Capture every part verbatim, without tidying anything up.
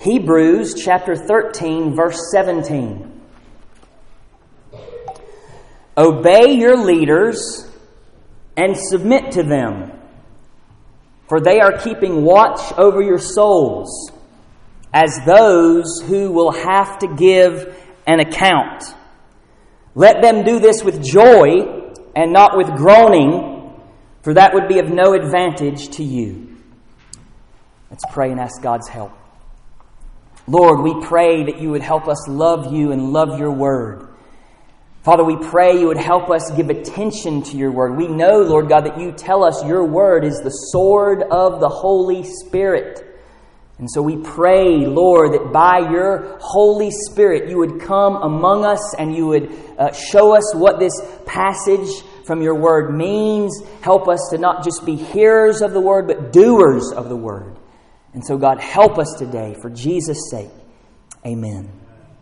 Hebrews chapter thirteen, verse seventeen. Obey your leaders and submit to them, for they are keeping watch over your souls, as those who will have to give an account. Let them do this with joy and not with groaning, for that would be of no advantage to you. Let's pray and ask God's help. Lord, we pray that you would help us love you and love your word. Father, we pray you would help us give attention to your word. We know, Lord God, that you tell us your word is the sword of the Holy Spirit. And so we pray, Lord, that by your Holy Spirit you would come among us and you would uh, show us what this passage from your word means. Help us to not just be hearers of the word, but doers of the word. And so, God, help us today for Jesus' sake. Amen.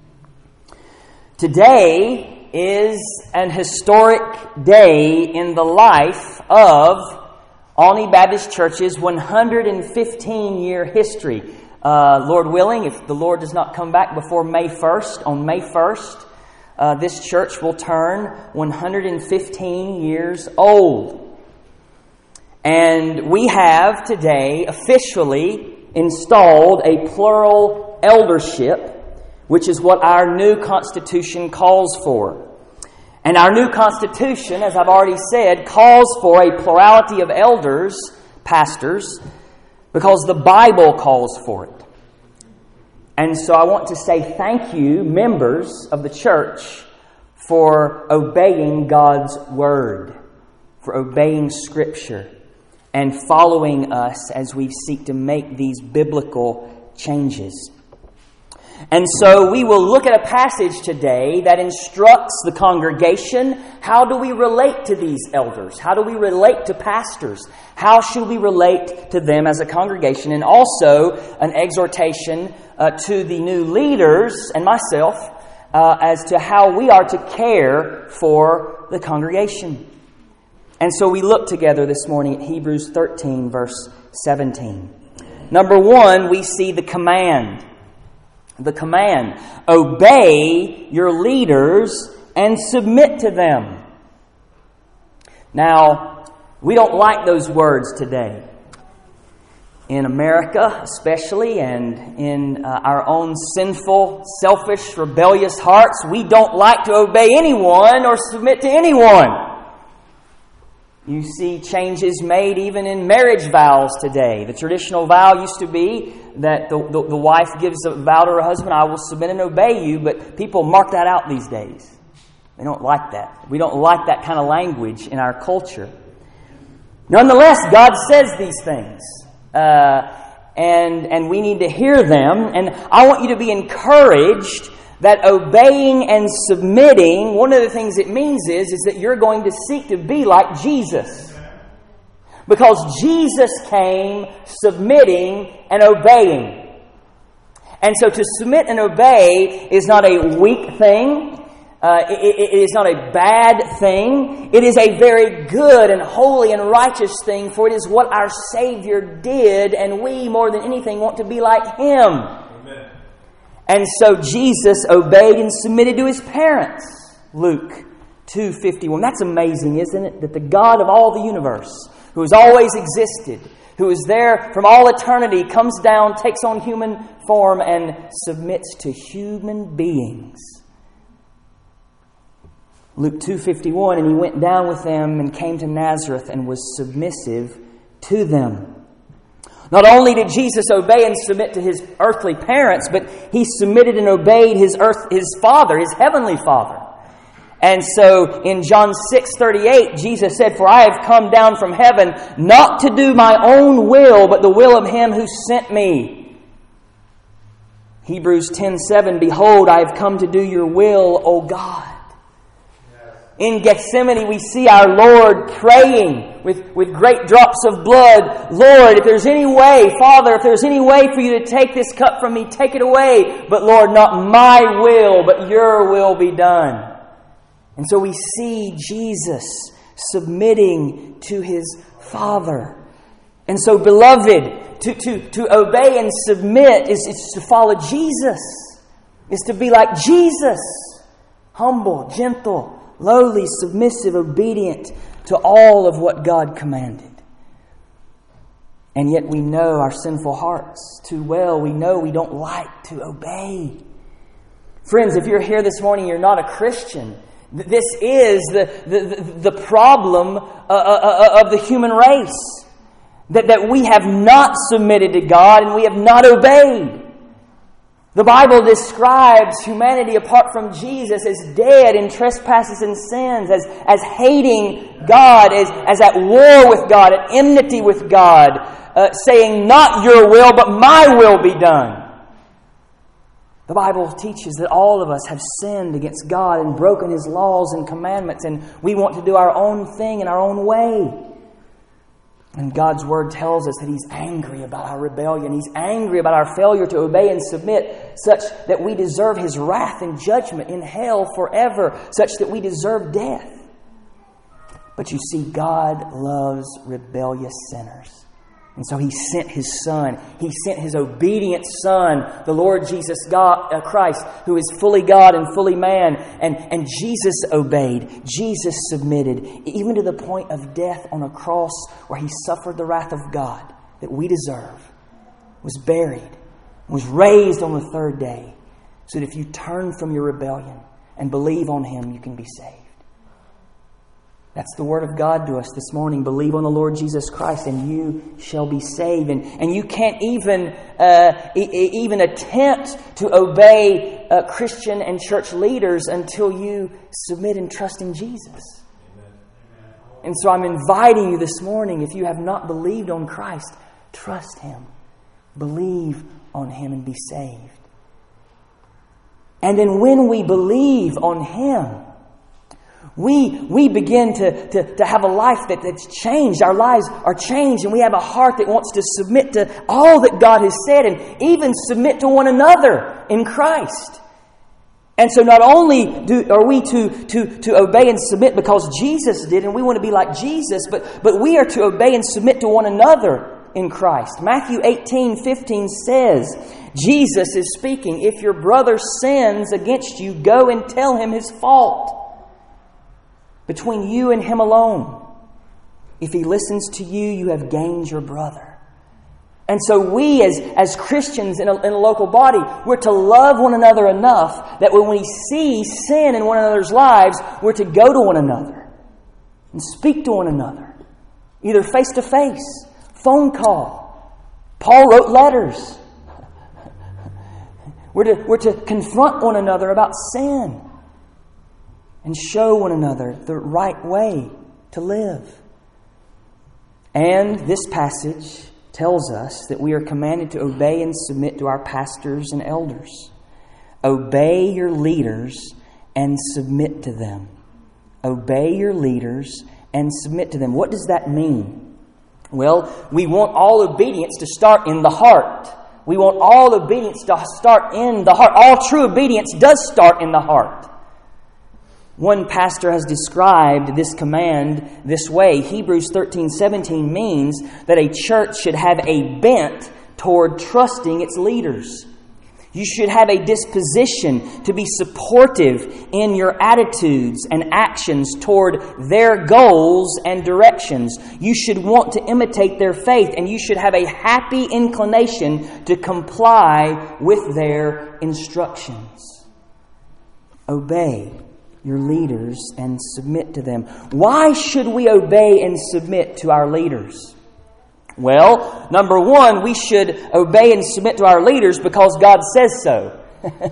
Today is an historic day in the life of Olney Baptist Church's one hundred fifteen year history. Uh, Lord willing, if the Lord does not come back before May first, on May first, uh, this church will turn one hundred fifteen years old. And we have today officially installed a plural eldership, which is what our new Constitution calls for. And our new Constitution, as I've already said, calls for a plurality of elders, pastors, because the Bible calls for it. And so I want to say thank you, members of the church, for obeying God's Word, for obeying Scripture, and following us as we seek to make these biblical changes. And so we will look at a passage today that instructs the congregation. How do we relate to these elders? How do we relate to pastors? How should we relate to them as a congregation? And also an exhortation uh, to the new leaders and myself uh, as to how we are to care for the congregation. And so we look together this morning at Hebrews thirteen, verse seventeen. Number one, we see the command. The command, obey your leaders and submit to them. Now, we don't like those words today. In America especially, and in uh, our own sinful, selfish, rebellious hearts, we don't like to obey anyone or submit to anyone. You see changes made even in marriage vows today. The traditional vow used to be that the, the, the wife gives a vow to her husband, I will submit and obey you, but people mark that out these days. They don't like that. We don't like that kind of language in our culture. Nonetheless, God says these things, uh, and, and we need to hear them, and I want you to be encouraged that obeying and submitting, one of the things it means is, is that you're going to seek to be like Jesus. Because Jesus came submitting and obeying. And so to submit and obey is not a weak thing. Uh, it, it is not a bad thing. It is a very good and holy and righteous thing, for it is what our Savior did, and we, more than anything, want to be like Him. Amen. And so Jesus obeyed and submitted to His parents. Luke two fifty-one. That's amazing, isn't it? That the God of all the universe, who has always existed, who is there from all eternity, comes down, takes on human form, and submits to human beings. Luke two fifty-one, and He went down with them and came to Nazareth and was submissive to them. Not only did Jesus obey and submit to His earthly parents, but He submitted and obeyed His earth, His Father, His heavenly Father. And so in John six thirty-eight, Jesus said, For I have come down from heaven not to do my own will, but the will of Him who sent me. Hebrews ten seven, Behold, I have come to do your will, O God. In Gethsemane, we see our Lord praying with, with great drops of blood. Lord, if there's any way, Father, if there's any way for you to take this cup from me, take it away. But Lord, not my will, but your will be done. And so we see Jesus submitting to His Father. And so, beloved, to, to, to obey and submit is, is to follow Jesus. Is to be like Jesus. Humble, gentle, lowly, submissive, obedient to all of what God commanded. And yet we know our sinful hearts too well. We know we don't like to obey. Friends, if you're here this morning, you're not a Christian. This is the, the, the problem of the human race. That, that we have not submitted to God and we have not obeyed. The Bible describes humanity apart from Jesus as dead in trespasses and sins, as, as hating God, as, as at war with God, at enmity with God, uh, saying, not your will, but my will be done. The Bible teaches that all of us have sinned against God and broken His laws and commandments, and we want to do our own thing in our own way. And God's Word tells us that He's angry about our rebellion. He's angry about our failure to obey and submit, such that we deserve His wrath and judgment in hell forever, such that we deserve death. But you see, God loves rebellious sinners. And so He sent His Son. He sent His obedient Son, the Lord Jesus God, uh, Christ, who is fully God and fully man. And, and Jesus obeyed. Jesus submitted, even to the point of death on a cross where He suffered the wrath of God that we deserve, was buried, was raised on the third day, so that if you turn from your rebellion and believe on Him, you can be saved. That's the Word of God to us this morning. Believe on the Lord Jesus Christ and you shall be saved. And, and you can't even uh, e- even attempt to obey uh, Christian and church leaders until you submit and trust in Jesus. Amen. And so I'm inviting you this morning, if you have not believed on Christ, trust Him. Believe on Him and be saved. And then when we believe on Him, We we begin to, to, to have a life that, that's changed. Our lives are changed, and we have a heart that wants to submit to all that God has said and even submit to one another in Christ. And so not only do, are we to, to, to obey and submit because Jesus did, and we want to be like Jesus, but, but we are to obey and submit to one another in Christ. Matthew eighteen fifteen says, Jesus is speaking, if your brother sins against you, go and tell him his fault. Between you and him alone. If he listens to you, you have gained your brother. And so we as, as Christians in a, in a local body, we're to love one another enough that when we see sin in one another's lives, we're to go to one another and speak to one another. Either face to face, phone call. Paul wrote letters. We're to, we're to confront one another about sin. And show one another the right way to live. And this passage tells us that we are commanded to obey and submit to our pastors and elders. Obey your leaders and submit to them. Obey your leaders and submit to them. What does that mean? Well, we want all obedience to start in the heart. We want all obedience to start in the heart. All true obedience does start in the heart. One pastor has described this command this way. Hebrews thirteen seventeen means that a church should have a bent toward trusting its leaders. You should have a disposition to be supportive in your attitudes and actions toward their goals and directions. You should want to imitate their faith, and you should have a happy inclination to comply with their instructions. Obey your leaders and submit to them. Why should we obey and submit to our leaders? Well, number one, we should obey and submit to our leaders because God says so.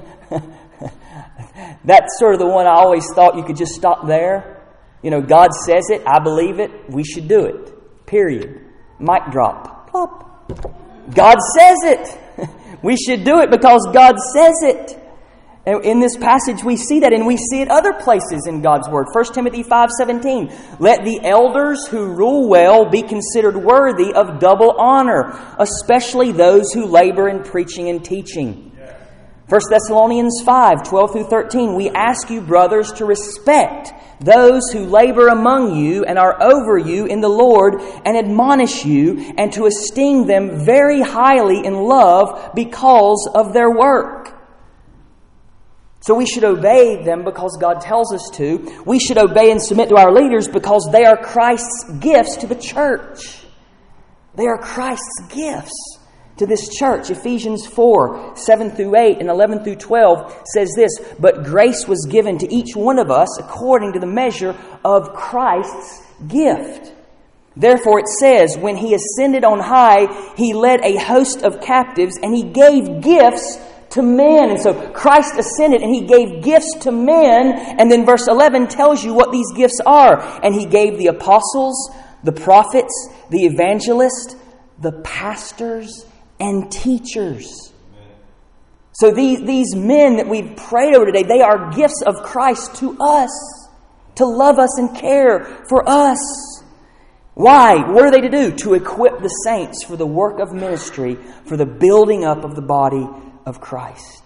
That's sort of the one I always thought you could just stop there. You know, God says it, I believe it, we should do it. Period. Mic drop. Plop. God says it. We should do it because God says it. And in this passage we see that, and we see it other places in God's Word. First Timothy five seventeen. Let the elders who rule well be considered worthy of double honor, especially those who labor in preaching and teaching. First Thessalonians five, twelve through thirteen, we ask you, brothers, to respect those who labor among you and are over you in the Lord and admonish you, and to esteem them very highly in love because of their work. So we should obey them because God tells us to. We should obey and submit to our leaders because they are Christ's gifts to the church. They are Christ's gifts to this church. Ephesians four, seven through eight and eleven through twelve says this, "But grace was given to each one of us according to the measure of Christ's gift. Therefore it says, when He ascended on high, He led a host of captives and He gave gifts to men." And so Christ ascended and He gave gifts to men. And then verse eleven tells you what these gifts are. "And He gave the apostles, the prophets, the evangelists, the pastors, and teachers." Amen. So these, these men that we've prayed over today, they are gifts of Christ to us, to love us and care for us. Why? What are they to do? To equip the saints for the work of ministry, for the building up of the body of Christ.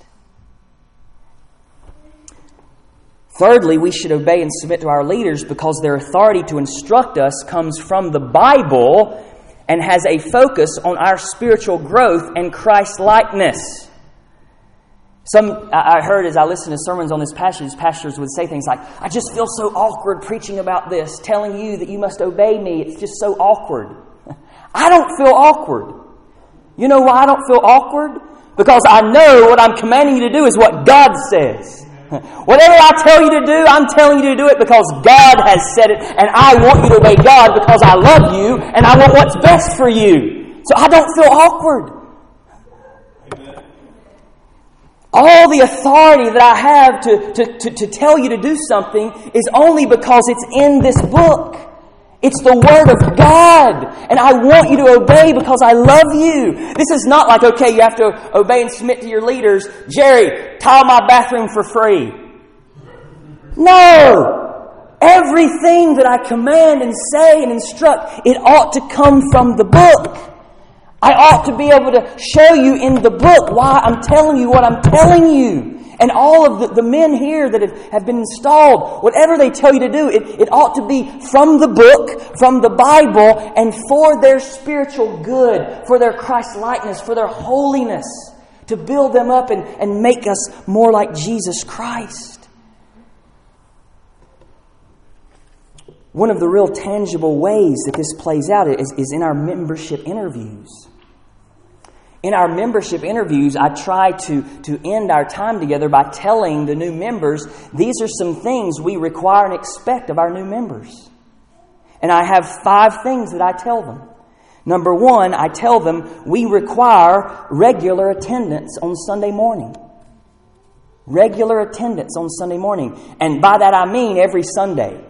Thirdly, we should obey and submit to our leaders because their authority to instruct us comes from the Bible and has a focus on our spiritual growth and Christ-likeness. Some I heard as I listened to sermons on this passage, pastors would say things like, "I just feel so awkward preaching about this, telling you that you must obey me. It's just so awkward." I don't feel awkward. You know why I don't feel awkward? Because I know what I'm commanding you to do is what God says. Whatever I tell you to do, I'm telling you to do it because God has said it, and I want you to obey God because I love you and I want what's best for you. So I don't feel awkward. Amen. All the authority that I have to, to, to, to tell you to do something is only because it's in this book. It's the Word of God. And I want you to obey because I love you. This is not like, okay, you have to obey and submit to your leaders. "Jerry, tile my bathroom for free." No! Everything that I command and say and instruct, it ought to come from the book. I ought to be able to show you in the book why I'm telling you what I'm telling you. And all of the, the men here that have, have been installed, whatever they tell you to do, it, it ought to be from the book, from the Bible, and for their spiritual good, for their Christ-likeness, for their holiness, to build them up and, and make us more like Jesus Christ. One of the real tangible ways that this plays out is, is in our membership interviews. In our membership interviews, I try to, to end our time together by telling the new members, these are some things we require and expect of our new members. And I have five things that I tell them. Number one, I tell them we require regular attendance on Sunday morning. Regular attendance on Sunday morning. And by that I mean every Sunday.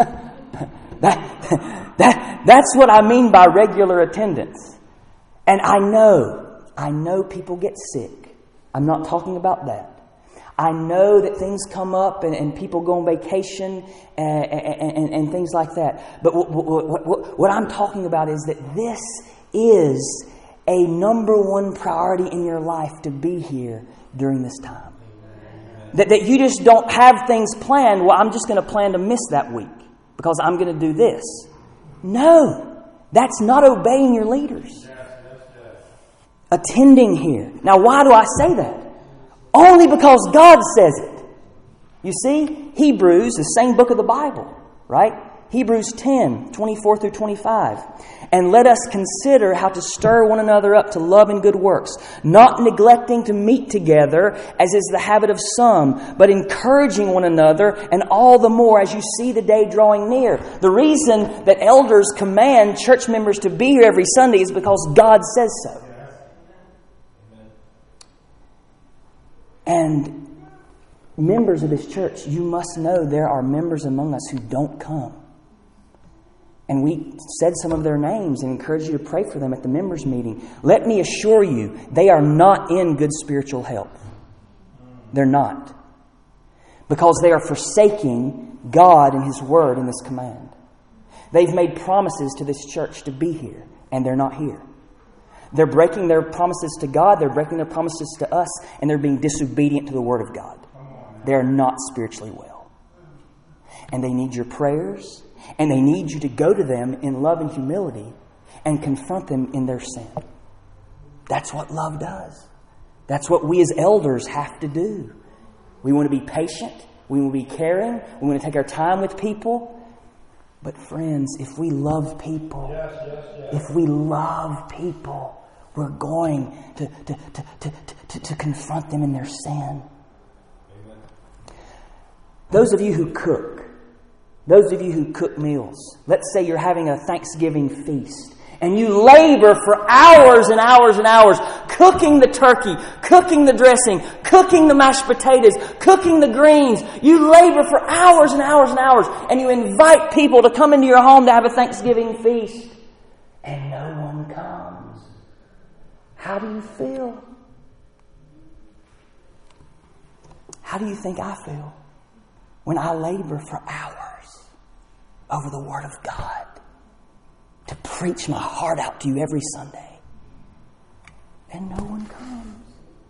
that, that, that's what I mean by regular attendance. And I know I know people get sick. I'm not talking about that. I know that things come up and, and people go on vacation and, and, and, and things like that. But what, what, what, what I'm talking about is that this is a number one priority in your life to be here during this time. That, that you just don't have things planned. Well, I'm just going to plan to miss that week because I'm going to do this. No, that's not obeying your leaders. Attending here. Now, why do I say that? Only because God says it. You see, Hebrews, the same book of the Bible, right? Hebrews ten, twenty-four through twenty-five. "And let us consider how to stir one another up to love and good works, not neglecting to meet together, as is the habit of some, but encouraging one another, and all the more as you see the day drawing near." The reason that elders command church members to be here every Sunday is because God says so. And members of this church, you must know there are members among us who don't come. And we said some of their names and encourage you to pray for them at the members' meeting. Let me assure you, they are not in good spiritual health. They're not. Because they are forsaking God and His Word in this command. They've made promises to this church to be here, and they're not here. They're breaking their promises to God, they're breaking their promises to us, and they're being disobedient to the Word of God. They are not spiritually well. And they need your prayers, and they need you to go to them in love and humility and confront them in their sin. That's what love does. That's what we as elders have to do. We want to be patient. We want to be caring. We want to take our time with people. But friends, if we love people, yes, yes, yes. if we love people, we're going to, to, to, to, to, to confront them in their sin. Amen. Those of you who cook, those of you who cook meals, let's say you're having a Thanksgiving feast, and you labor for hours and hours and hours cooking the turkey, cooking the dressing, cooking the mashed potatoes, cooking the greens. You labor for hours and hours and hours, and you invite people to come into your home to have a Thanksgiving feast, and no one comes. How do you feel? How do you think I feel when I labor for hours over the Word of God? To preach my heart out to you every Sunday. And no one comes.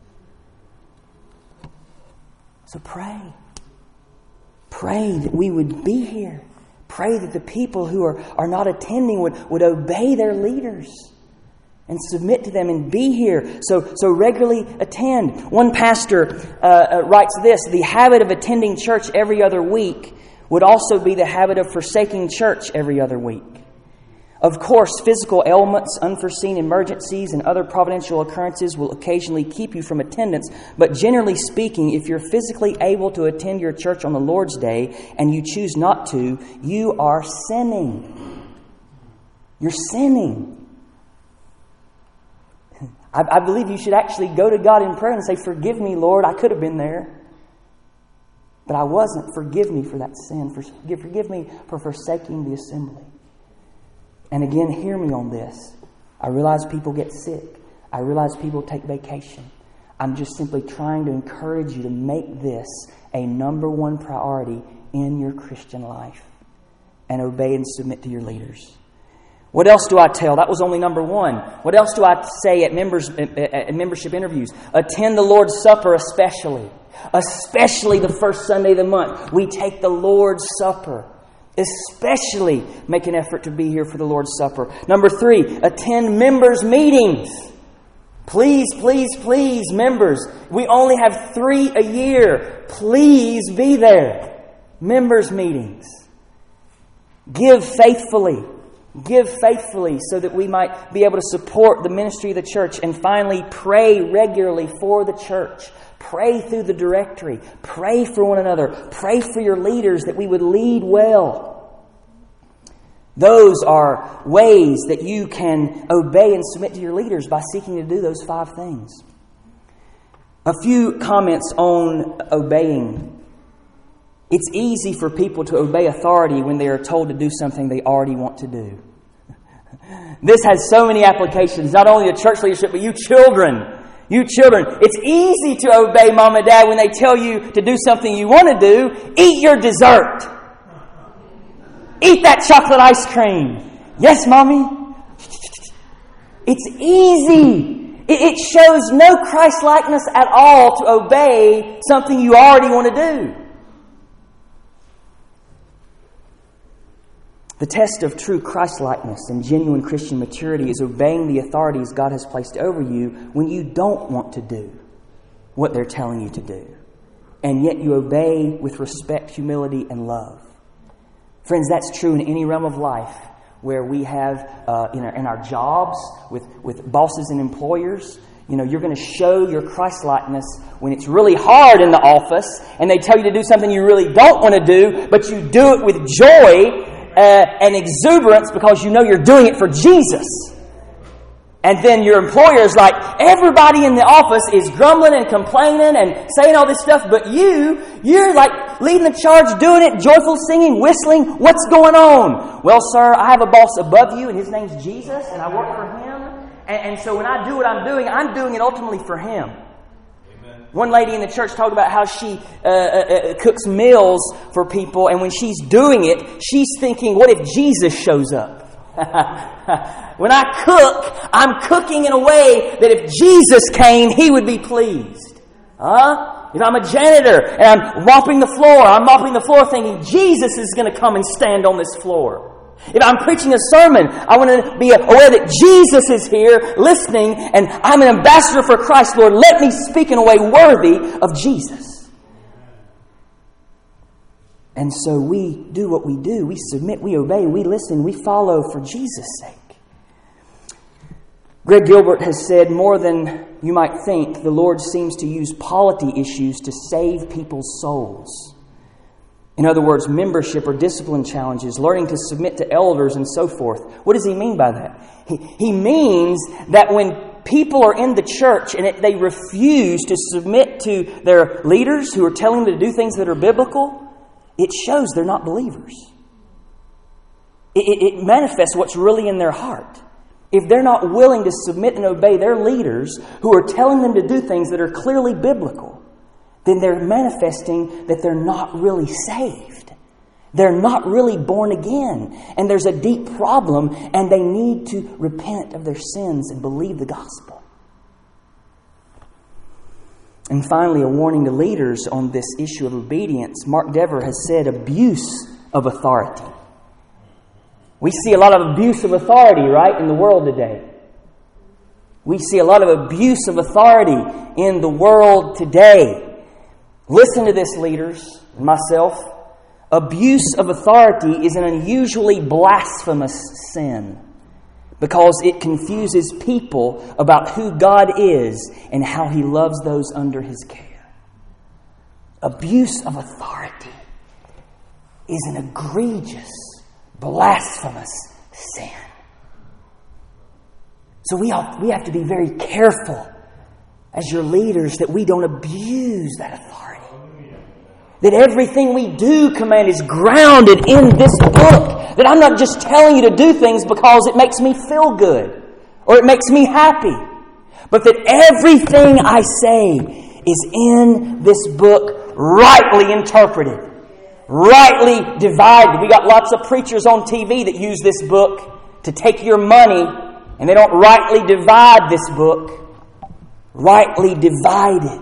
So pray. Pray that we would be here. Pray that the people who are, are not attending would, would obey their leaders and submit to them and be here. So, so regularly attend. One pastor uh, uh, writes this: the habit of attending church every other week would also be the habit of forsaking church every other week. Of course, physical ailments, unforeseen emergencies, and other providential occurrences will occasionally keep you from attendance. But generally speaking, if you're physically able to attend your church on the Lord's Day and you choose not to, you are sinning. You're sinning. I, I believe you should actually go to God in prayer and say, "Forgive me, Lord. I could have been there, but I wasn't. Forgive me for that sin. Forgive, forgive me for forsaking the assembly." And again, hear me on this. I realize people get sick. I realize people take vacation. I'm just simply trying to encourage you to make this a number one priority in your Christian life and obey and submit to your leaders. What else do I tell? That was only number one. What else do I say at members at membership interviews? Attend the Lord's Supper especially. Especially the first Sunday of the month. We take the Lord's Supper. Especially make an effort to be here for the Lord's Supper. Number three, attend members' meetings. Please, please, please, members. We only have three a year. Please be there. Members' meetings. Give faithfully. Give faithfully so that we might be able to support the ministry of the church. And finally, pray regularly for the church. Pray through the directory. Pray for one another. Pray for your leaders that we would lead well. Those are ways that you can obey and submit to your leaders by seeking to do those five things. A few comments on obeying. It's easy for people to obey authority when they are told to do something they already want to do. This has so many applications, not only to church leadership, but you children. You children, it's easy to obey mom and dad when they tell you to do something you want to do. Eat your dessert. Eat that chocolate ice cream. Yes, mommy? It's easy. It, it shows no Christ-likeness at all to obey something you already want to do. The test of true Christ-likeness and genuine Christian maturity is obeying the authorities God has placed over you when you don't want to do what they're telling you to do. And yet you obey with respect, humility, and love. Friends, that's true in any realm of life where we have, uh, in, our, in our jobs, with, with bosses and employers. You know, you're going to show your Christ-likeness when it's really hard in the office and they tell you to do something you really don't want to do, but you do it with joy Uh, and exuberance because you know you're doing it for Jesus. And then your employer's like, everybody in the office is grumbling and complaining and saying all this stuff, but you, you're like leading the charge, doing it, joyful singing, whistling. What's going on? Well, sir, I have a boss above you and his name's Jesus and I work for him. And, and so when I do what I'm doing, I'm doing it ultimately for him. One lady in the church talked about how she uh, uh, cooks meals for people, and when she's doing it, she's thinking, what if Jesus shows up? When I cook, I'm cooking in a way that if Jesus came, He would be pleased. Huh? If I'm a janitor and I'm mopping the floor, I'm mopping the floor thinking Jesus is going to come and stand on this floor. If I'm preaching a sermon, I want to be aware that Jesus is here listening and I'm an ambassador for Christ. Lord, let me speak in a way worthy of Jesus. And so we do what we do. We submit, we obey, we listen, we follow for Jesus' sake. Greg Gilbert has said, more than you might think, the Lord seems to use polity issues to save people's souls. In other words, membership or discipline challenges, learning to submit to elders and so forth. What does He mean by that? He, he means that when people are in the church and it, they refuse to submit to their leaders who are telling them to do things that are biblical, it shows they're not believers. It, it, it manifests what's really in their heart. If they're not willing to submit and obey their leaders who are telling them to do things that are clearly biblical, then they're manifesting that they're not really saved. They're not really born again. And there's a deep problem and they need to repent of their sins and believe the gospel. And finally, a warning to leaders on this issue of obedience. Mark Dever has said abuse of authority. We see a lot of abuse of authority, right, in the world today. We see a lot of abuse of authority in the world today. Listen to this, leaders, and myself. Abuse of authority is an unusually blasphemous sin because it confuses people about who God is and how He loves those under His care. Abuse of authority is an egregious, blasphemous sin. So we have, we have to be very careful as your leaders that we don't abuse that authority. That everything we do command is grounded in this book. That I'm not just telling you to do things because it makes me feel good or it makes me happy. But that everything I say is in this book rightly interpreted. Rightly divided. We got lots of preachers on T V that use this book to take your money and they don't rightly divide this book. Rightly divided.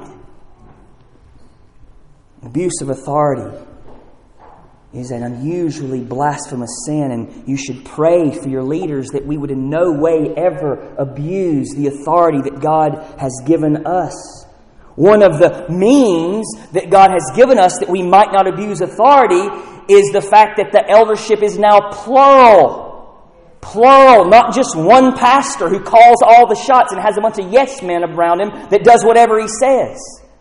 Abuse of authority is an unusually blasphemous sin, and you should pray for your leaders that we would in no way ever abuse the authority that God has given us. One of the means that God has given us that we might not abuse authority is the fact that the eldership is now plural. Plural, not just one pastor who calls all the shots and has a bunch of yes men around him that does whatever he says.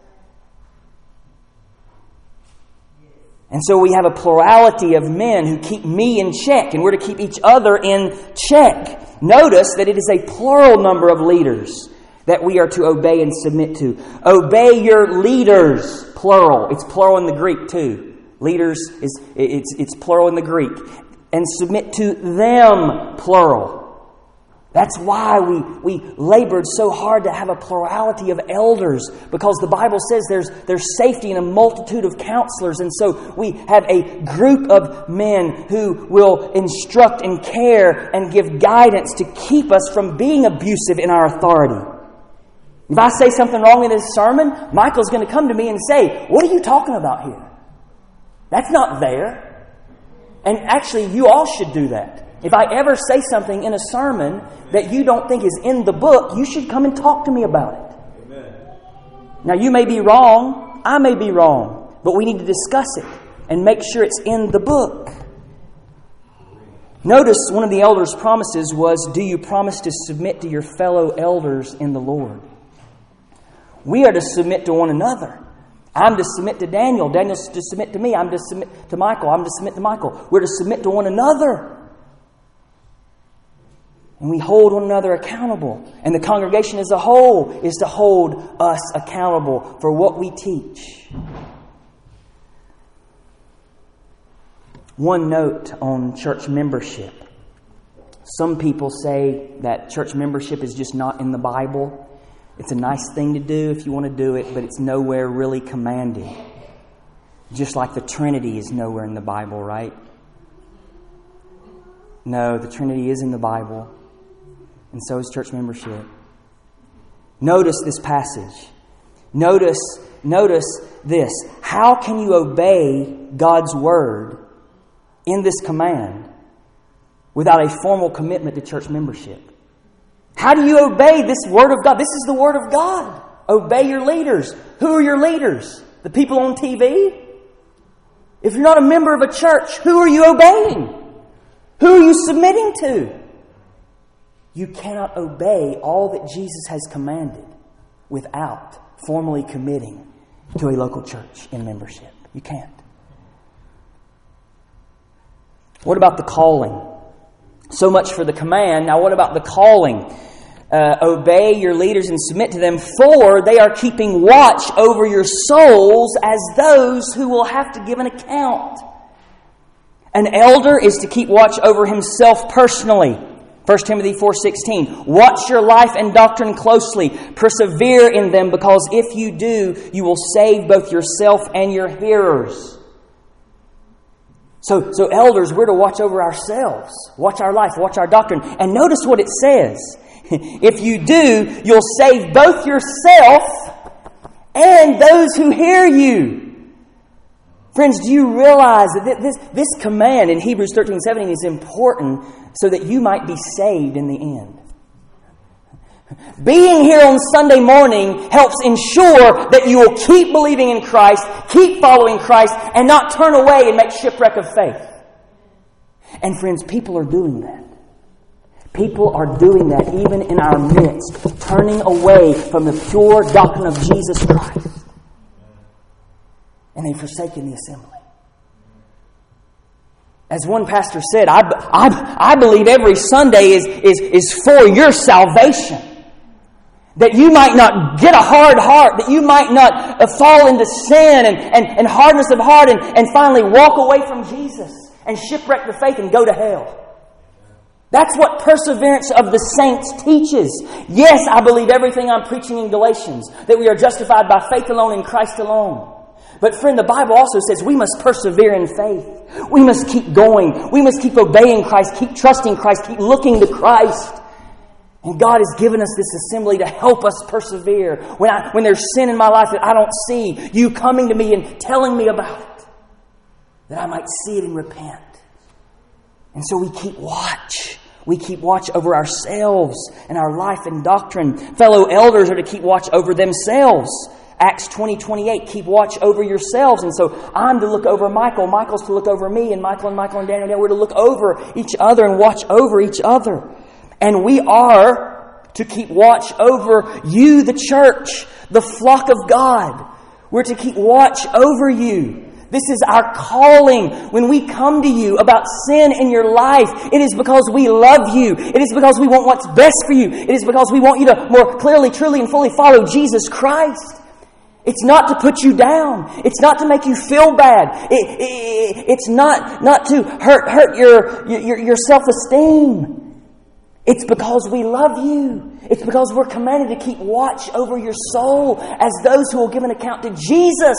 And so we have a plurality of men who keep me in check, and we're to keep each other in check. Notice that it is a plural number of leaders that we are to obey and submit to. Obey your leaders, plural. It's plural in the Greek too. Leaders is it's it's plural in the Greek. And submit to them, plural. That's why we, we labored so hard to have a plurality of elders, because the Bible says there's, there's safety in a multitude of counselors. And so we have a group of men who will instruct and care and give guidance to keep us from being abusive in our authority. If I say something wrong in this sermon, Michael's going to come to me and say, "What are you talking about here? That's not there." And actually, you all should do that. If I ever say something in a sermon that you don't think is in the book, you should come and talk to me about it. Amen. Now, you may be wrong. I may be wrong. But we need to discuss it and make sure it's in the book. Notice one of the elders' promises was, "Do you promise to submit to your fellow elders in the Lord?" We are to submit to one another. I'm to submit to Daniel. Daniel's to submit to me. I'm to submit to Michael. I'm to submit to Michael. We're to submit to one another. And we hold one another accountable. And the congregation as a whole is to hold us accountable for what we teach. One note on church membership. Some people say that church membership is just not in the Bible. It's a nice thing to do if you want to do it, but it's nowhere really commanded. Just like the Trinity is nowhere in the Bible, right? No, the Trinity is in the Bible, and so is church membership. Notice this passage. Notice, notice this. How can you obey God's Word in this command without a formal commitment to church membership? How do you obey this Word of God? This is the Word of God. Obey your leaders. Who are your leaders? The people on T V? If you're not a member of a church, who are you obeying? Who are you submitting to? You cannot obey all that Jesus has commanded without formally committing to a local church in membership. You can't. What about the calling? So much for the command. Now what about the calling? Uh, obey your leaders and submit to them, for they are keeping watch over your souls as those who will have to give an account. An elder is to keep watch over himself personally. First Timothy four sixteen. Watch your life and doctrine closely. Persevere in them, because if you do, you will save both yourself and your hearers. So, so elders, we're to watch over ourselves. Watch our life, watch our doctrine. And notice what it says. If you do, you'll save both yourself and those who hear you. Friends, do you realize that this, this command in Hebrews thirteen seventeen is important so that you might be saved in the end? Being here on Sunday morning helps ensure that you will keep believing in Christ, keep following Christ, and not turn away and make shipwreck of faith. And friends, people are doing that. People are doing that even in our midst, turning away from the pure doctrine of Jesus Christ. And they've forsaken the assembly. As one pastor said, I, I, I believe every Sunday is, is, is for your salvation. That you might not get a hard heart, that you might not uh, fall into sin and, and, and hardness of heart and, and finally walk away from Jesus and shipwreck the faith and go to hell. That's what perseverance of the saints teaches. Yes, I believe everything I'm preaching in Galatians, that we are justified by faith alone in Christ alone. But friend, the Bible also says we must persevere in faith. We must keep going. We must keep obeying Christ, keep trusting Christ, keep looking to Christ. And God has given us this assembly to help us persevere. When I, when there's sin in my life that I don't see, you coming to me and telling me about it, that I might see it and repent. And so we keep watch. We keep watch over ourselves and our life and doctrine. Fellow elders are to keep watch over themselves. Acts twenty twenty-eight, keep watch over yourselves. And so I'm to look over Michael. Michael's to look over me. And Michael and Michael and Daniel, we're to look over each other and watch over each other. And we are to keep watch over you, the church, the flock of God. We're to keep watch over you. This is our calling. When we come to you about sin in your life, it is because we love you. It is because we want what's best for you. It is because we want you to more clearly, truly, and fully follow Jesus Christ. It's not to put you down. It's not to make you feel bad. It, it, it's not, not to hurt, hurt your, your, your self-esteem. It's because we love you. It's because we're commanded to keep watch over your soul as those who will give an account to Jesus.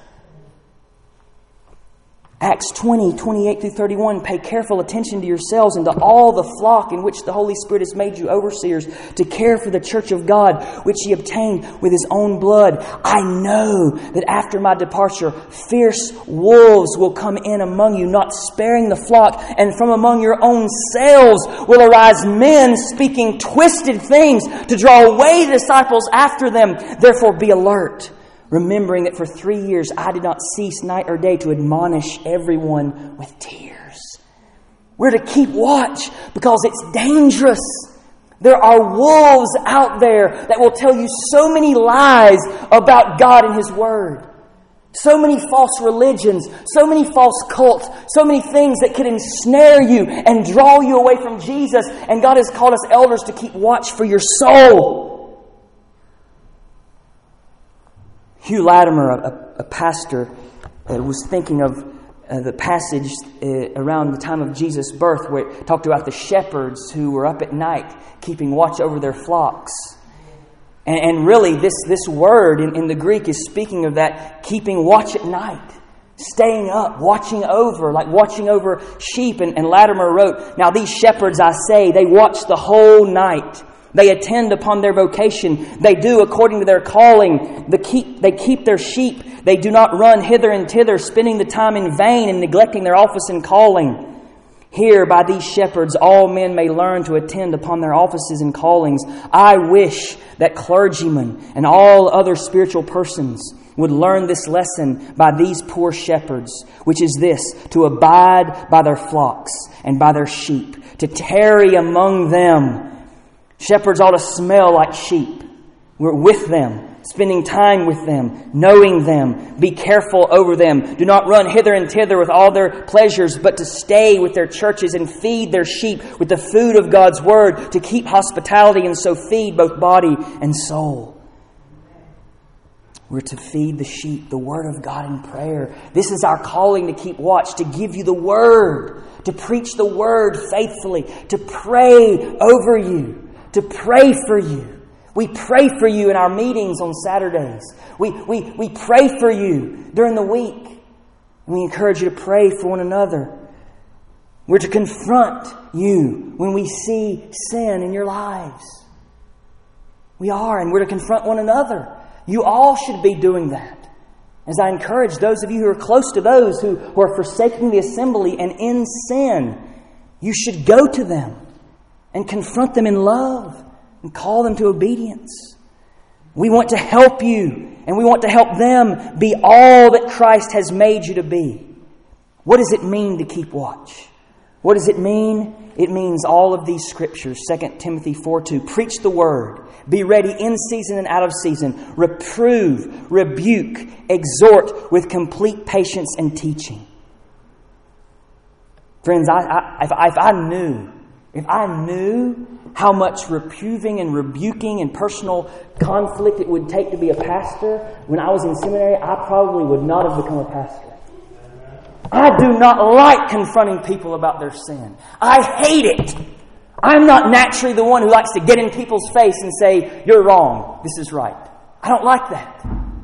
Acts twenty, twenty-eight through thirty-one, pay careful attention to yourselves and to all the flock in which the Holy Spirit has made you overseers to care for the church of God, which He obtained with His own blood. I know that after my departure, fierce wolves will come in among you, not sparing the flock, and from among your own selves will arise men speaking twisted things to draw away the disciples after them. Therefore be alert, remembering that for three years I did not cease night or day to admonish everyone with tears. We're to keep watch because it's dangerous. There are wolves out there that will tell you so many lies about God and His Word. So many false religions, so many false cults, so many things that could ensnare you and draw you away from Jesus. And God has called us elders to keep watch for your soul. Hugh Latimer, a, a pastor, uh, was thinking of uh, the passage uh, around the time of Jesus' birth where it talked about the shepherds who were up at night keeping watch over their flocks. And, and really, this, this word in, in the Greek is speaking of that keeping watch at night, staying up, watching over, like watching over sheep. And, and Latimer wrote, "Now these shepherds, I say, they watch the whole night. They attend upon their vocation. They do according to their calling. They keep, they keep their sheep. They do not run hither and thither, spending the time in vain and neglecting their office and calling. Here, by these shepherds, all men may learn to attend upon their offices and callings. I wish that clergymen and all other spiritual persons would learn this lesson by these poor shepherds, which is this, to abide by their flocks and by their sheep, to tarry among them." Shepherds ought to smell like sheep. We're with them, spending time with them, knowing them. Be careful over them. Do not run hither and thither with all their pleasures, but to stay with their churches and feed their sheep with the food of God's Word, to keep hospitality and so feed both body and soul. We're to feed the sheep, the Word of God in prayer. This is our calling, to keep watch, to give you the Word, to preach the Word faithfully, to pray over you, to pray for you. We pray for you in our meetings on Saturdays. We, we, we pray for you during the week. We encourage you to pray for one another. We're to confront you when we see sin in your lives. We are, and we're to confront one another. You all should be doing that. As I encourage those of you who are close to those who, who are forsaking the assembly and in sin, you should go to them and confront them in love and call them to obedience. We want to help you, and we want to help them be all that Christ has made you to be. What does it mean to keep watch? What does it mean? It means all of these scriptures. Second Timothy four two. Preach the word. Be ready in season and out of season. Reprove, rebuke, exhort with complete patience and teaching. Friends, I, I, if, I, if I knew If I knew how much reproving and rebuking and personal conflict it would take to be a pastor when I was in seminary, I probably would not have become a pastor. I do not like confronting people about their sin. I hate it. I'm not naturally the one who likes to get in people's face and say, "You're wrong, this is right." I don't like that.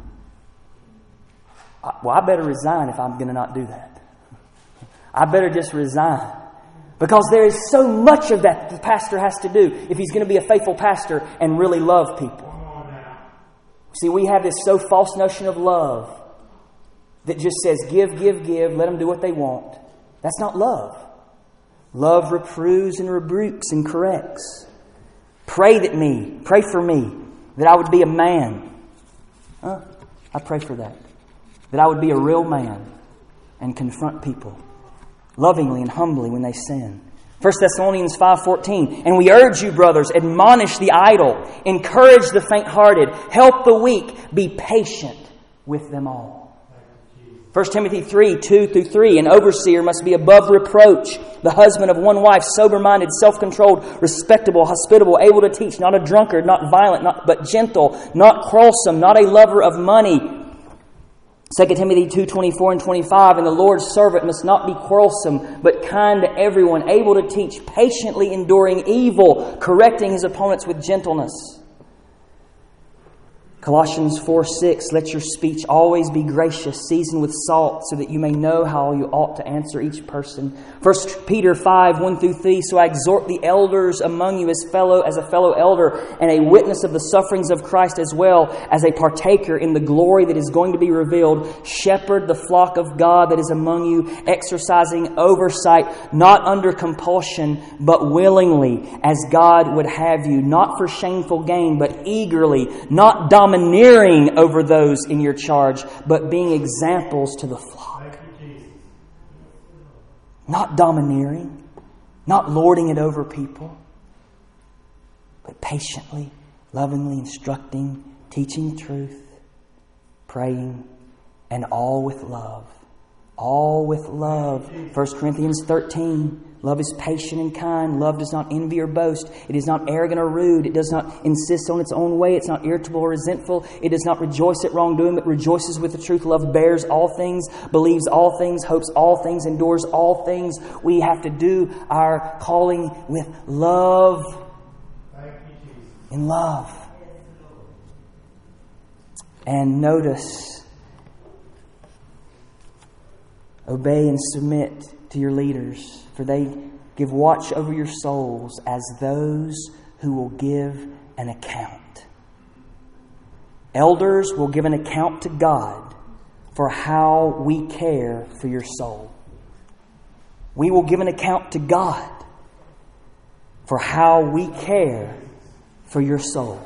Well, I better resign if I'm going to not do that. I better just resign. Because there is so much of that the pastor has to do if he's going to be a faithful pastor and really love people. See, we have this so false notion of love that just says, give, give, give, let them do what they want. That's not love. Love reproves and rebukes and corrects. Pray that me, pray for me, that I would be a man. Huh? I pray for that. That I would be a real man and confront people lovingly and humbly when they sin. First Thessalonians five fourteen. And we urge you, brothers, admonish the idle, encourage the faint-hearted, help the weak, be patient with them all. First Timothy three two through three. An overseer must be above reproach, the husband of one wife, sober-minded, self-controlled, respectable, hospitable, able to teach, not a drunkard, not violent, not, but gentle, not quarrelsome, not a lover of money. Second Timothy two twenty-four and twenty-five. And the Lord's servant must not be quarrelsome, but kind to everyone, able to teach, patiently enduring evil, correcting his opponents with gentleness. Colossians four six. Let your speech always be gracious, seasoned with salt, so that you may know how you ought to answer each person. First Peter five one through three. So I exhort the elders among you as fellow as a fellow elder and a witness of the sufferings of Christ, as well as a partaker in the glory that is going to be revealed. Shepherd the flock of God that is among you, exercising oversight, not under compulsion, but willingly, as God would have you, not for shameful gain, but eagerly, not dominating domineering over those in your charge, but being examples to the flock. Not domineering, not lording it over people, but patiently, lovingly instructing, teaching truth, praying, and all with love. All with love. First Corinthians thirteen. Love is patient and kind. Love does not envy or boast. It is not arrogant or rude. It does not insist on its own way. It's not irritable or resentful. It does not rejoice at wrongdoing, but rejoices with the truth. Love bears all things, believes all things, hopes all things, endures all things. We have to do our calling with love. In love. And notice Obey and submit to your leaders, for they give watch over your souls as those who will give an account. Elders will give an account to God for how we care for your soul. We will give an account to God for how we care for your soul.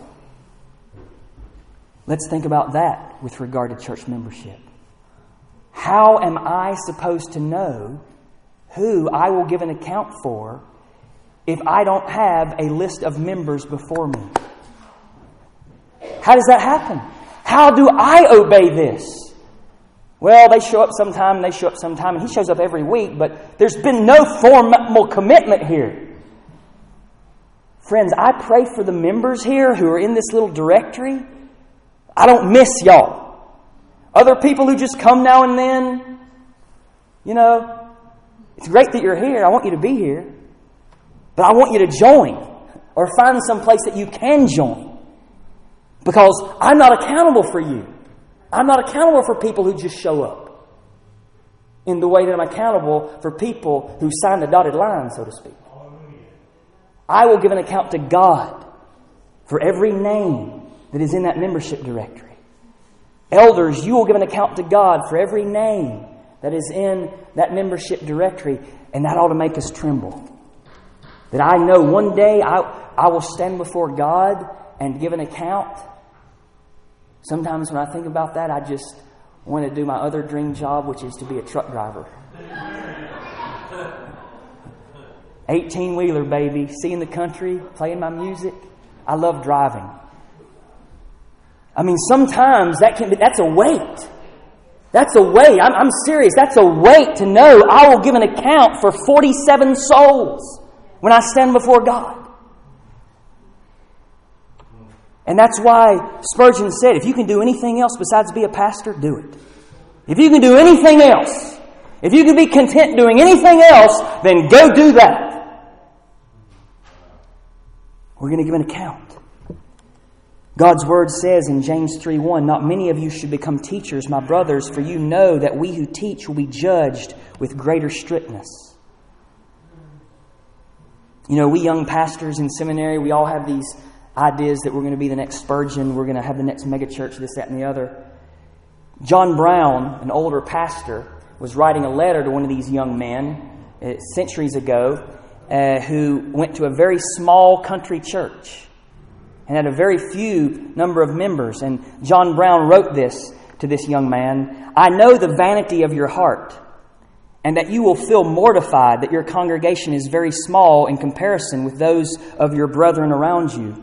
Let's think about that with regard to church membership. How am I supposed to know who I will give an account for if I don't have a list of members before me? How does that happen? How do I obey this? Well, they show up sometime and they show up sometime, and he shows up every week, but there's been no formal commitment here. Friends, I pray for the members here who are in this little directory. I don't miss y'all. Other people who just come now and then, you know, it's great that you're here. I want you to be here. But I want you to join or find some place that you can join. Because I'm not accountable for you. I'm not accountable for people who just show up in the way that I'm accountable for people who sign the dotted line, so to speak. I will give an account to God for every name that is in that membership directory. Elders, you will give an account to God for every name that is in that membership directory, and that ought to make us tremble. That I know one day I, I will stand before God and give an account. Sometimes when I think about that, I just want to do my other dream job, which is to be a truck driver. eighteen-wheeler, baby. Seeing the country, playing my music. I love driving. I mean, sometimes that can be, that's a weight. That's a weight. I'm, I'm serious. That's a weight to know I will give an account for forty-seven souls when I stand before God. And that's why Spurgeon said, if you can do anything else besides be a pastor, do it. If you can do anything else, if you can be content doing anything else, then go do that. We're going to give an account. God's Word says in James three one, not many of you should become teachers, my brothers, for you know that we who teach will be judged with greater strictness. You know, we young pastors in seminary, we all have these ideas that we're going to be the next Spurgeon, we're going to have the next megachurch, this, that, and the other. John Brown, an older pastor, was writing a letter to one of these young men uh, centuries ago uh, who went to a very small country church and had a very few number of members. And John Brown wrote this to this young man, I know the vanity of your heart, and that you will feel mortified that your congregation is very small in comparison with those of your brethren around you.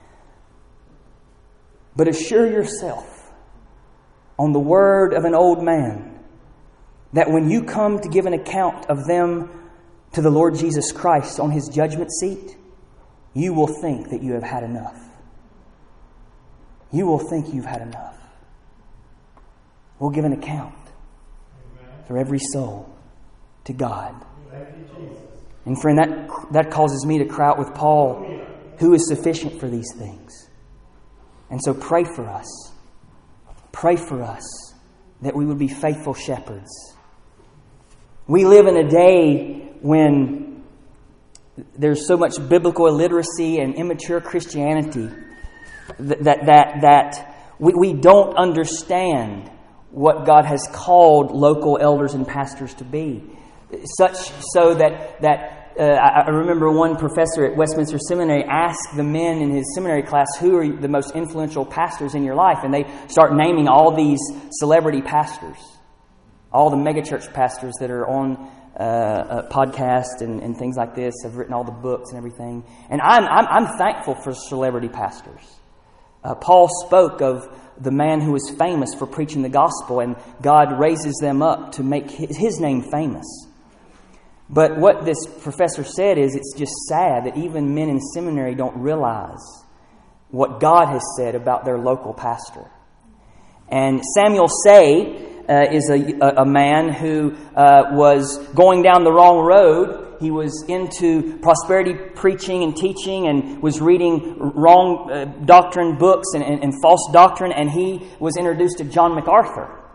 But assure yourself on the word of an old man that when you come to give an account of them to the Lord Jesus Christ on His judgment seat, you will think that you have had enough. You will think you've had enough. We'll give an account for every soul to God. And friend, that, that causes me to cry out with Paul, who is sufficient for these things. And so pray for us. Pray for us that we would be faithful shepherds. We live in a day when there's so much biblical illiteracy and immature Christianity that that that, that we, we don't understand what God has called local elders and pastors to be. Such so that that uh, I remember one professor at Westminster Seminary asked the men in his seminary class, who are the most influential pastors in your life? And they start naming all these celebrity pastors, all the megachurch pastors that are on uh, a podcast and, and things like this, have written all the books and everything. And I'm I'm, I'm thankful for celebrity pastors. Uh, Paul spoke of the man who was famous for preaching the gospel, and God raises them up to make his, his name famous. But what this professor said is it's just sad that even men in seminary don't realize what God has said about their local pastor. And Samuel Say uh, is a, a, a man who uh, was going down the wrong road. He was into prosperity preaching and teaching and was reading wrong uh, doctrine books and, and, and false doctrine. And he was introduced to John MacArthur.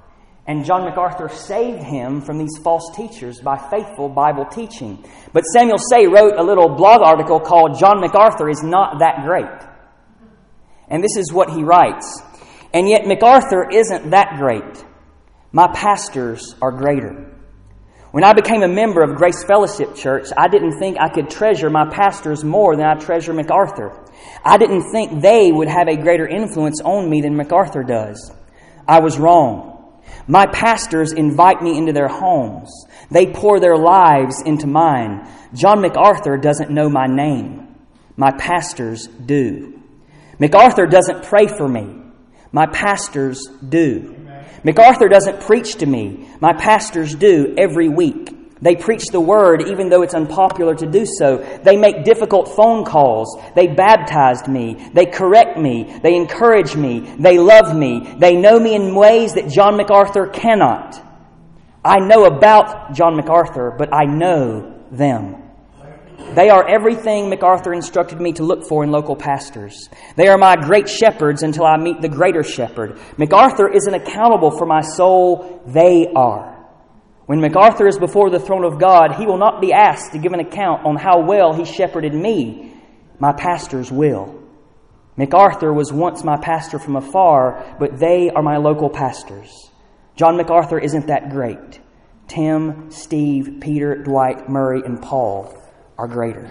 And John MacArthur saved him from these false teachers by faithful Bible teaching. But Samuel Say wrote a little blog article called John MacArthur is Not That Great. And this is what he writes. And yet MacArthur isn't that great. My pastors are greater. When I became a member of Grace Fellowship Church, I didn't think I could treasure my pastors more than I treasure MacArthur. I didn't think they would have a greater influence on me than MacArthur does. I was wrong. My pastors invite me into their homes. They pour their lives into mine. John MacArthur doesn't know my name. My pastors do. MacArthur doesn't pray for me. My pastors do. MacArthur doesn't preach to me. My pastors do every week. They preach the Word even though it's unpopular to do so. They make difficult phone calls. They baptized me. They correct me. They encourage me. They love me. They know me in ways that John MacArthur cannot. I know about John MacArthur, but I know them. They are everything MacArthur instructed me to look for in local pastors. They are my great shepherds until I meet the greater shepherd. MacArthur isn't accountable for my soul. They are. When MacArthur is before the throne of God, he will not be asked to give an account on how well he shepherded me. My pastors will. MacArthur was once my pastor from afar, but they are my local pastors. John MacArthur isn't that great. Tim, Steve, Peter, Dwight, Murray, and Paul are greater.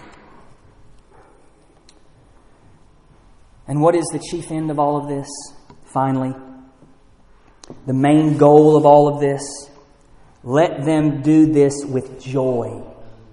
And what is the chief end of all of this? Finally, the main goal of all of this. Let them do this with joy.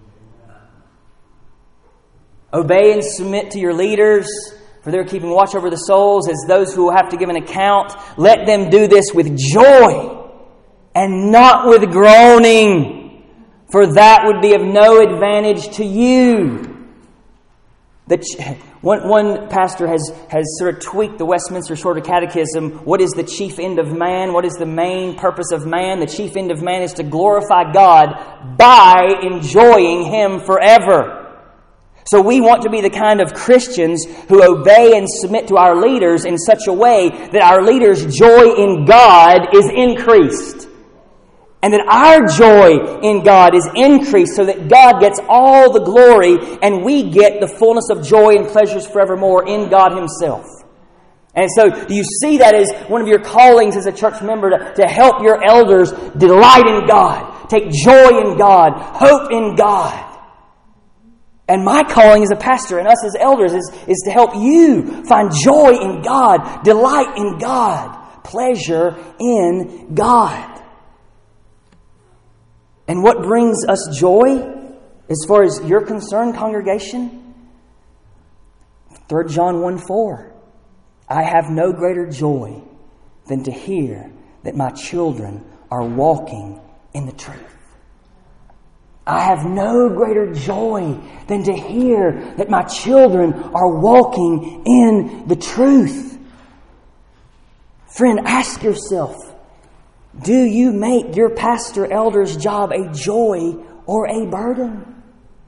Obey and submit to your leaders, for they're keeping watch over the souls as those who will have to give an account. Let them do this with joy and not with groaning, for that would be of no advantage to you. The ch- one, one pastor has, has sort of tweaked the Westminster Shorter Catechism. What is the chief end of man? What is the main purpose of man? The chief end of man is to glorify God by enjoying Him forever. So we want to be the kind of Christians who obey and submit to our leaders in such a way that our leaders' joy in God is increased. And that our joy in God is increased so that God gets all the glory and we get the fullness of joy and pleasures forevermore in God Himself. And so do you see that as one of your callings as a church member to, to help your elders delight in God, take joy in God, hope in God? And my calling as a pastor and us as elders is, is to help you find joy in God, delight in God, pleasure in God. And what brings us joy, as far as you're concerned, congregation? Third John one four. I have no greater joy than to hear that my children are walking in the truth. I have no greater joy than to hear that my children are walking in the truth. Friend, ask yourself, do you make your pastor elder's job a joy or a burden?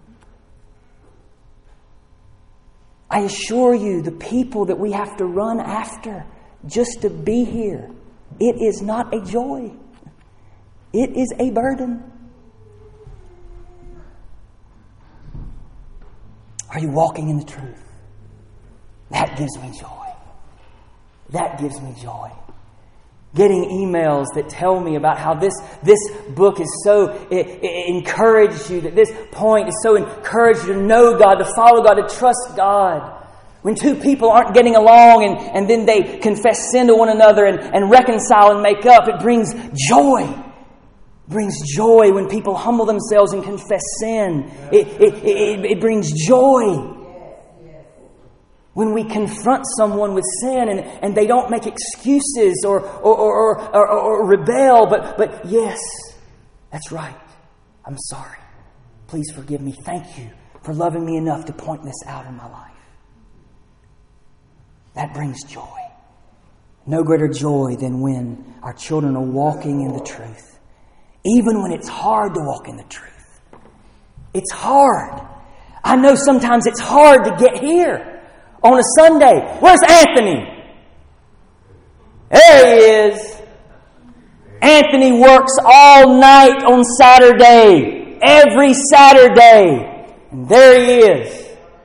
I assure you, the people that we have to run after just to be here, it is not a joy. It is a burden. Are you walking in the truth? That gives me joy. That gives me joy. Getting emails that tell me about how this, this book is so it, it encouraged you, that this point is so encouraged you to know God, to follow God, to trust God. When two people aren't getting along and, and then they confess sin to one another and, and reconcile and make up, it brings joy. It brings joy when people humble themselves and confess sin. It, it, it, it brings joy. When we confront someone with sin and, and they don't make excuses or or, or, or, or, or rebel, but, but yes, that's right. I'm sorry. Please forgive me. Thank you for loving me enough to point this out in my life. That brings joy. No greater joy than when our children are walking in the truth. Even when it's hard to walk in the truth. It's hard. I know sometimes it's hard to get here. On a Sunday, where's Anthony? There he is. Anthony works all night on Saturday, every Saturday. And there he is.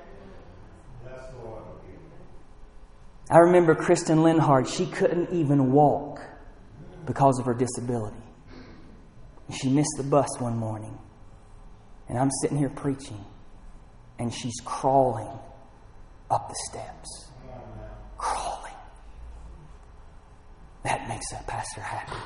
I remember Kristen Linhard. She couldn't even walk because of her disability. She missed the bus one morning. And I'm sitting here preaching. And she's crawling up the steps. Crawling. That makes a pastor happy.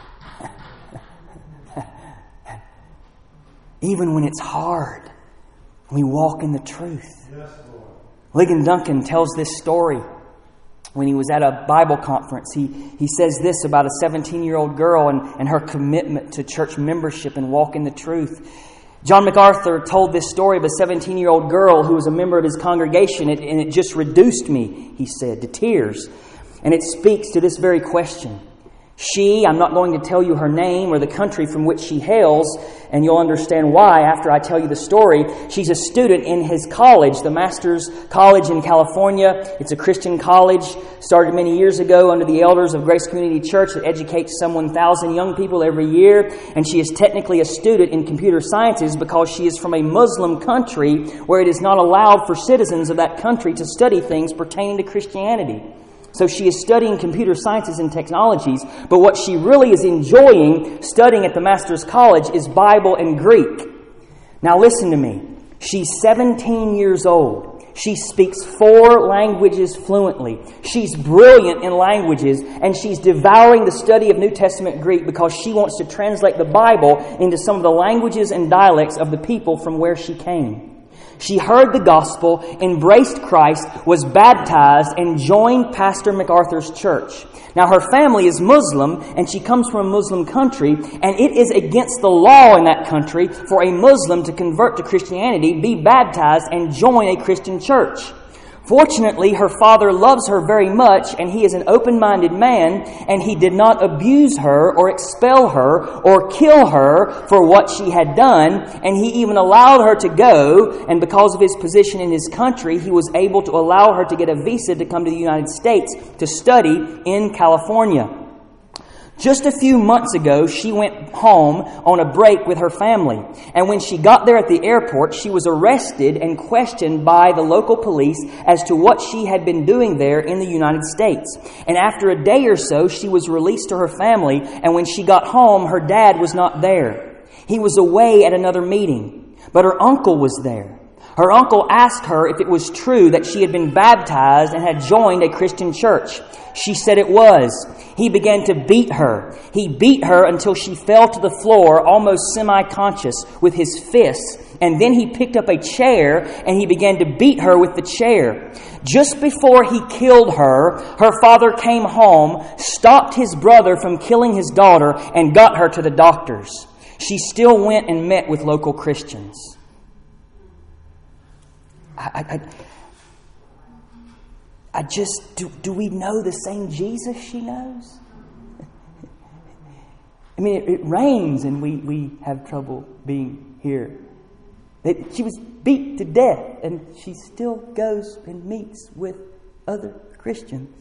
Even when it's hard, we walk in the truth. Yes, Lord. Ligon Duncan tells this story. When he was at a Bible conference, he, he says this about a seventeen-year-old girl and, and her commitment to church membership and walk in the truth. John MacArthur told this story of a seventeen-year-old girl who was a member of his congregation, and it, and it just reduced me, he said, to tears. And it speaks to this very question. She, I'm not going to tell you her name or the country from which she hails, and you'll understand why after I tell you the story. She's a student in his college, the Master's College in California. It's a Christian college, started many years ago under the elders of Grace Community Church that educates some one thousand young people every year. And she is technically a student in computer sciences because she is from a Muslim country where it is not allowed for citizens of that country to study things pertaining to Christianity. So she is studying computer sciences and technologies, but what she really is enjoying studying at the Master's College is Bible and Greek. Now listen to me. She's seventeen years old. She speaks four languages fluently. She's brilliant in languages, and she's devouring the study of New Testament Greek because she wants to translate the Bible into some of the languages and dialects of the people from where she came. She heard the gospel, embraced Christ, was baptized, and joined Pastor MacArthur's church. Now, her family is Muslim, and she comes from a Muslim country, and it is against the law in that country for a Muslim to convert to Christianity, be baptized, and join a Christian church. Fortunately, her father loves her very much, and he is an open-minded man, and he did not abuse her or expel her or kill her for what she had done, and he even allowed her to go, and because of his position in his country, he was able to allow her to get a visa to come to the United States to study in California. Just a few months ago, she went home on a break with her family. And when she got there at the airport, she was arrested and questioned by the local police as to what she had been doing there in the United States. And after a day or so, she was released to her family. And when she got home, her dad was not there. He was away at another meeting. But her uncle was there. Her uncle asked her if it was true that she had been baptized and had joined a Christian church. She said it was. He began to beat her. He beat her until she fell to the floor, almost semi-conscious, with his fists. And then he picked up a chair and he began to beat her with the chair. Just before he killed her, her father came home, stopped his brother from killing his daughter, and got her to the doctors. She still went and met with local Christians. I, I, I just, do, do we know the same Jesus she knows? I mean, it, it rains and we, we have trouble being here. It, she was beat to death and she still goes and meets with other Christians.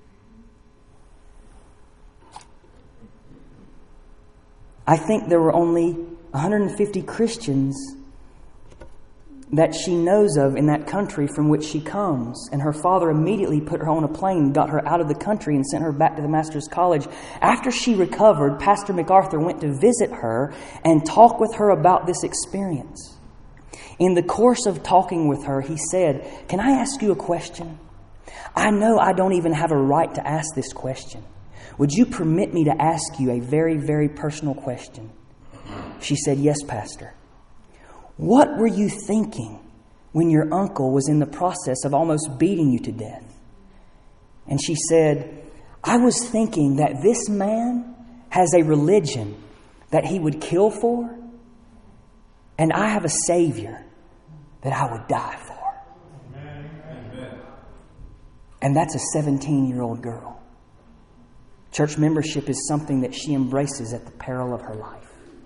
I think there were only one hundred fifty Christians that she knows of in that country from which she comes. And her father immediately put her on a plane, got her out of the country, and sent her back to the Master's College. After she recovered, Pastor MacArthur went to visit her and talk with her about this experience. In the course of talking with her, he said, "Can I ask you a question? I know I don't even have a right to ask this question. Would you permit me to ask you a very, very personal question?" She said, "Yes, Pastor." "What were you thinking when your uncle was in the process of almost beating you to death?" And she said, "I was thinking that this man has a religion that he would kill for, and I have a Savior that I would die for." Amen. And that's a seventeen-year-old girl. Church membership is something that she embraces at the peril of her life.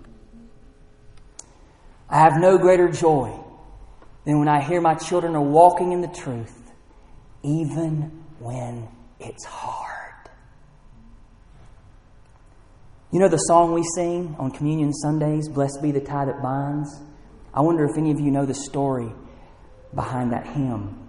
I have no greater joy than when I hear my children are walking in the truth, even when it's hard. You know the song we sing on Communion Sundays, Blessed Be the Tie That Binds? I wonder if any of you know the story behind that hymn.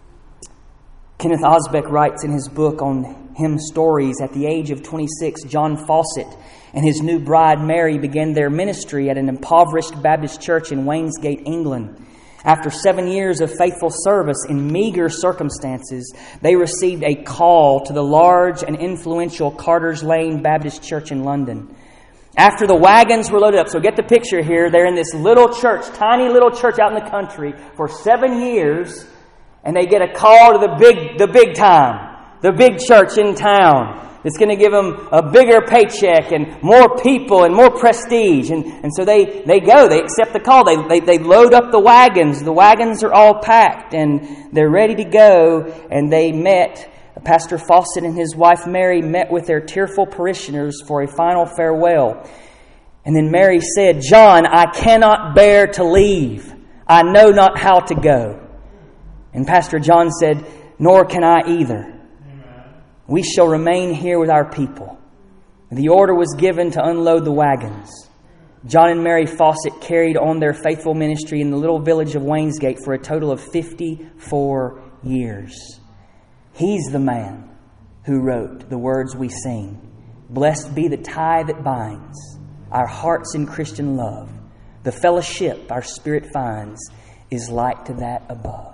Kenneth Osbeck writes in his book on hymn stories, at the age of twenty-six, John Fawcett and his new bride Mary began their ministry at an impoverished Baptist church in Wainsgate, England. After seven years of faithful service in meager circumstances, they received a call to the large and influential Carter's Lane Baptist Church in London. After the wagons were loaded up, so get the picture here, they're in this little church, tiny little church out in the country for seven years, and they get a call to the big, the big time, the big church in town. It's going to give them a bigger paycheck and more people and more prestige. And, and so they, they go, they accept the call. They, they, they load up the wagons. The wagons are all packed and they're ready to go. And they met, Pastor Fawcett and his wife Mary met with their tearful parishioners for a final farewell. And then Mary said, "John, I cannot bear to leave. I know not how to go." And Pastor John said, "Nor can I either. We shall remain here with our people." The order was given to unload the wagons. John and Mary Fawcett carried on their faithful ministry in the little village of Wainsgate for a total of fifty-four years. He's the man who wrote the words we sing. Blessed be the tie that binds our hearts in Christian love. The fellowship our spirit finds is like to that above.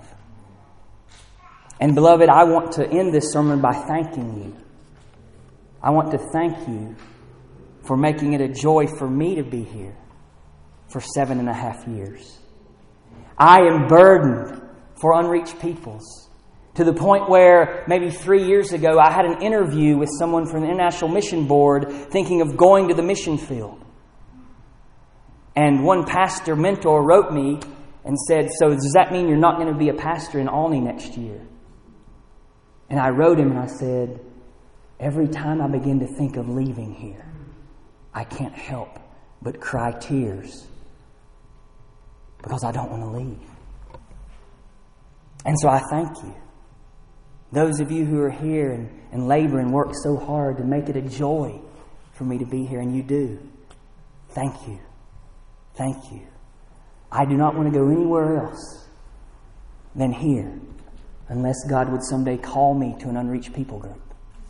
And beloved, I want to end this sermon by thanking you. I want to thank you for making it a joy for me to be here for seven and a half years. I am burdened for unreached peoples, to the point where maybe three years ago I had an interview with someone from the International Mission Board thinking of going to the mission field. And one pastor mentor wrote me and said, "So does that mean you're not going to be a pastor in Olney next year?" And I wrote him and I said, "Every time I begin to think of leaving here, I can't help but cry tears because I don't want to leave." And so I thank you. Those of you who are here and, and labor and work so hard to make it a joy for me to be here, and you do. Thank you. Thank you. I do not want to go anywhere else than here, unless God would someday call me to an unreached people group.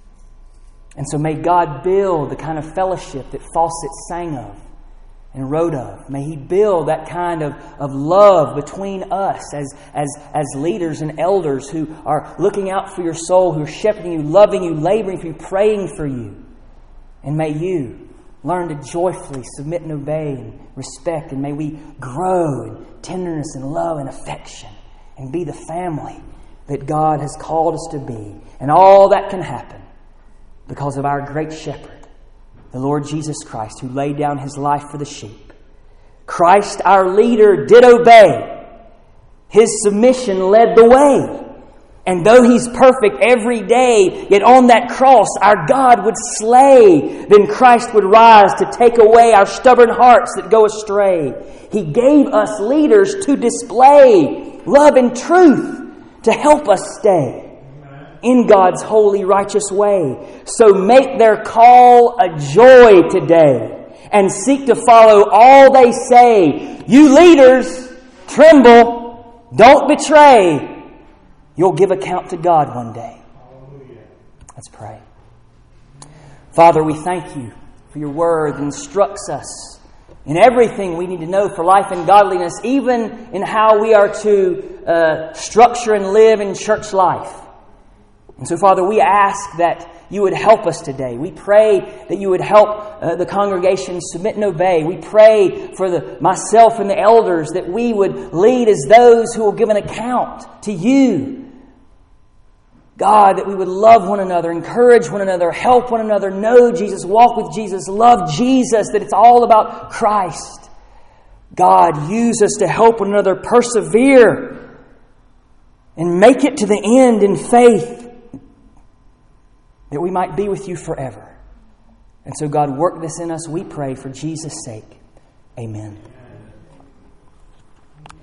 And so may God build the kind of fellowship that Fawcett sang of and wrote of. May He build that kind of, of love between us as, as, as leaders and elders who are looking out for your soul, who are shepherding you, loving you, laboring for you, praying for you. And may you learn to joyfully submit and obey and respect. And may we grow in tenderness and love and affection and be the family that God has called us to be. And all that can happen because of our great shepherd, the Lord Jesus Christ, who laid down His life for the sheep. Christ, our leader, did obey. His submission led the way. And though He's perfect every day, yet on that cross our God would slay. Then Christ would rise to take away our stubborn hearts that go astray. He gave us leaders to display love and truth, to help us stay in God's holy, righteous way. So make their call a joy today and seek to follow all they say. You leaders, tremble, don't betray. You'll give account to God one day. Let's pray. Father, we thank You for Your word that instructs us in everything we need to know for life and godliness, even in how we are to uh, structure and live in church life. And so, Father, we ask that You would help us today. We pray that You would help uh, the congregation submit and obey. We pray for the, myself and the elders that we would lead as those who will give an account to You. God, that we would love one another, encourage one another, help one another, know Jesus, walk with Jesus, love Jesus, that it's all about Christ. God, use us to help one another persevere and make it to the end in faith, that we might be with You forever. And so, God, work this in us, we pray, for Jesus' sake. Amen.